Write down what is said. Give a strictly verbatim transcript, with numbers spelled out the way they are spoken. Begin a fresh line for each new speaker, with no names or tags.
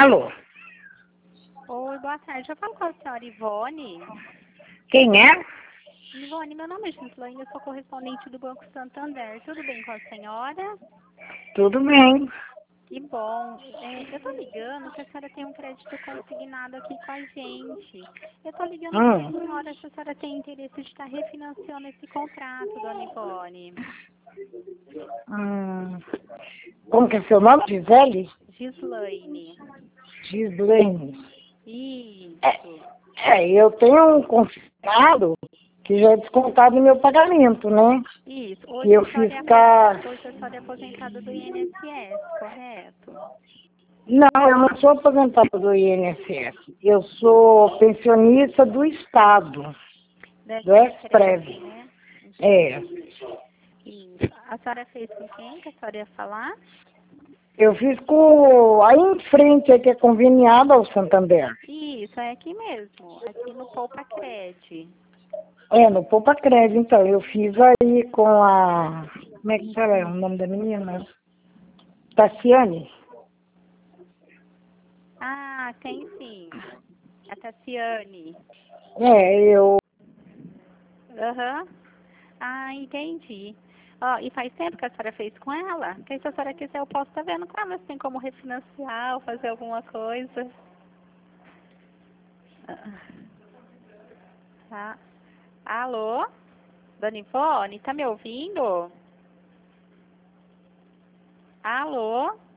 Alô?
Oi, boa tarde. Eu falo com a senhora Ivone.
Quem é?
Ivone, meu nome é Gislaine, eu sou correspondente do Banco Santander. Tudo bem com a senhora?
Tudo bem.
Que bom. É, eu tô ligando que a senhora tem um crédito consignado aqui com a gente. Eu tô ligando para a
Hum.
senhora se a senhora tem interesse de estar refinanciando esse contrato, dona Ivone.
Hum. Como que é seu nome? Gisele?
Gislaine.
Gislaine.
Isso.
É, eu tenho um consignado que já é descontado no meu pagamento, né?
Isso.
E
Hoje
eu
a senhora
fiz
é
com
aposentada,
a...
hoje a senhora é aposentada do I N S S, correto?
Não, eu não sou aposentada do I N S S. Eu sou pensionista do Estado,
Da
do
Exprev,
Exprev.
né?
É.
Isso. A senhora fez com quem que a senhora ia falar?
Eu fiz com... Aí em frente, é que é conveniado ao Santander.
Isso, é aqui mesmo, aqui no Poupa Cred.
É, no Poupa Crédito, então. Eu fiz aí com a... Como é que fala o nome da menina? Tassiane.
Ah, tem sim. A Tassiane.
É, eu...
Aham. Ah, entendi. Ó, e faz tempo que a senhora fez com ela? Porque se a senhora quiser, eu posso estar vendo com ela, se tem como refinanciar ou fazer alguma coisa. Ah, tá. Alô? Dona Ivone, tá me ouvindo? Alô?